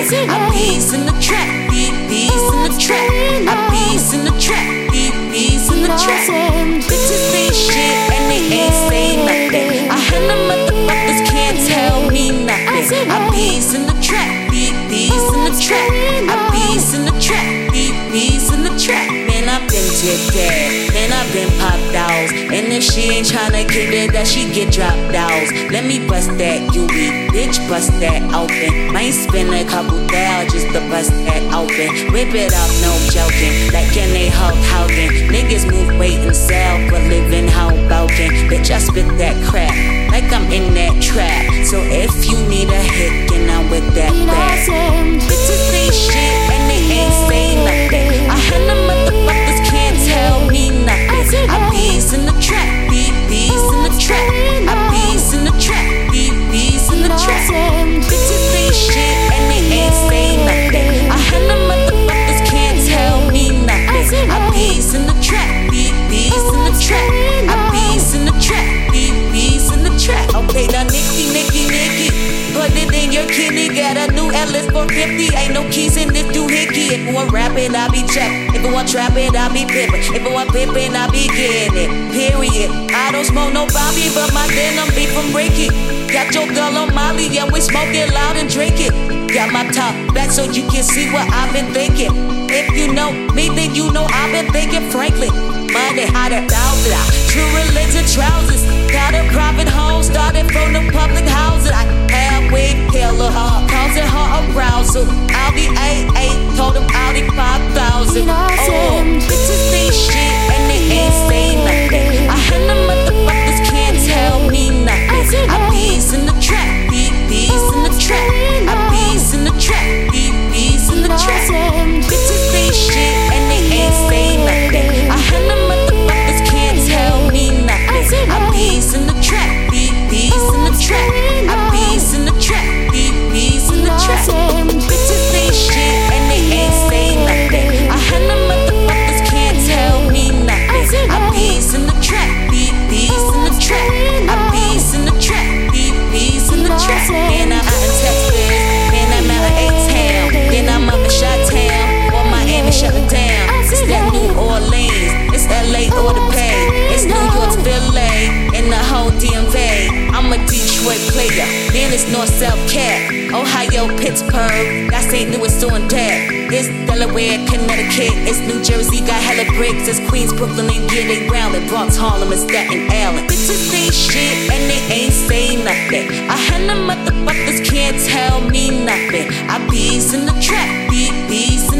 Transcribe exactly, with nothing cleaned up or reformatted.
nothing. I bees in the trap, bee bees in the trap. I bees in the trap, bee bees in the trap. Bitches ain't shit and they ain't say nothing. I heard the motherfuckers can't tell me nothing. I bees in the trap, bee bees in the trap. I bees in the trap, bee bees in the trap. Man, I've been tip dead, man, I've been popped out. And if she ain't tryna get it, that she get dropped out. Let me bust that U V, bitch, bust that open. Might spend a couple thou just to bust that open. Whip it up, no joking, like can they Hulk Hogan. Niggas move weight and sell for living Hoboken. Bitch, I spit that crap, like I'm in that trap. So if you need a hit, then I'm with that back. Bitches ain't shit and they ain't say nothing. I heard the motherfuckers can't tell me nothing. I bees in the trap, bee bees in the trap. I bees in the trap, bee bees in the trap. Bitches ain't shit and they ain't say nothing. I heard the motherfuckers can't tell me nothing. I bees in the trap, bee bees in the trap. I bees in the trap, bee bees in the trap. Okay, now Nicky, Nicky, Nicky, put it in your kitty. Got a new Atlas four fifty. Ain't no keys in this doohickey. If you want rapping, I be trapping. If you want trapping, I be pimping. If you want pimping, I be getting it. Period. I don't smoke no Bobby, but my denim be from Reiki. Got your girl on Molly, yeah, we smoke it loud and drink it. Got my top back so you can see what I've been thinking. If you know me, then you know I've been thinking frankly. Money, how to thousand out. True religion trousers. Got a private home, started from the public houses. I have with killer her, causing her arousal. Audi A eight, told him Audi five thousand. Oh, bitches ain't shit and they ain't say nothing. I heard the motherfuckers can't tell me nothing. I bees in the trap, bee bees in the trap. I bees in the trap, bee bees in the trap. Bitches ain't shit and they ain't say nothing. I heard the motherfuckers can't tell me nothing. I bees in the trap, bee bees in the trap. I bees in the trap, bee bees in the trap. Bitches ain't shit and they ain't say nothing. I heard the motherfuckers can't tell me nothing. I bees in the trap, bee bees in the trap. I bees in the trap, bee bees in the trap. Man, I'm out in Texas, man, I'm out in A-Town, then I'm up in Chi-Town, or Miami shut it down. It's that New Orleans, it's L A or the Bay, it's New York's Philly, and the whole D M V. I'm a Detroit player, then it's North South Cat, Ohio, Pittsburgh, that's Saint Louis doing that. It's Delaware, Connecticut, it's New Jersey, got hella bricks. It's Queens, Brooklyn, and yeah, they round it. Bronx, Harlem, and Staten Island. Bitches ain't shit and they ain't say nothing. I heard the motherfuckers can't tell me nothing. I bees in the trap, bee bees